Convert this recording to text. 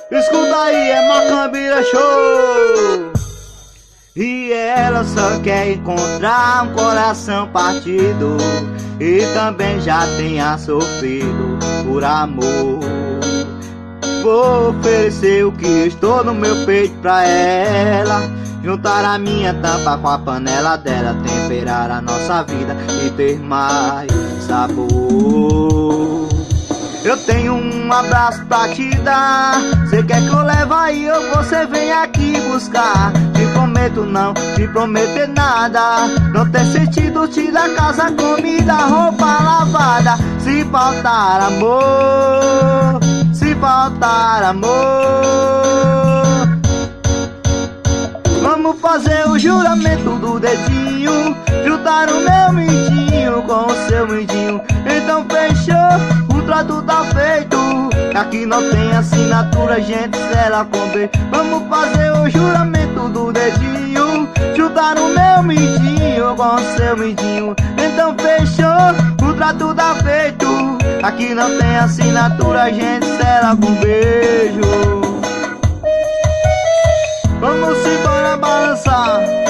Escuta aí, é Macambira Show. E ela só quer encontrar um coração partido, e também já tenha sofrido por amor. Vou oferecer o que estou no meu peito pra ela, juntar a minha tampa com a panela dela, temperar a nossa vida e ter mais sabor. Eu tenho um abraço pra te dar, cê quer que eu leve aí ou você vem aqui buscar? Te prometo não te prometer nada, não tem sentido te dar casa, comida, roupa lavada. Se faltar amor, se faltar amor, vamos fazer o juramento do dedinho, juntar o meu mindinho com o seu mindinho. Então fechou, o trato tá feito, aqui não tem assinatura, gente, sela com B. Vamos fazer o juramento do dedinho, juntar o meu mindinho com o seu mindinho. Então fechou, o trato tá feito, aqui não tem assinatura, gente, sela com beijo. Vamos embora balançar.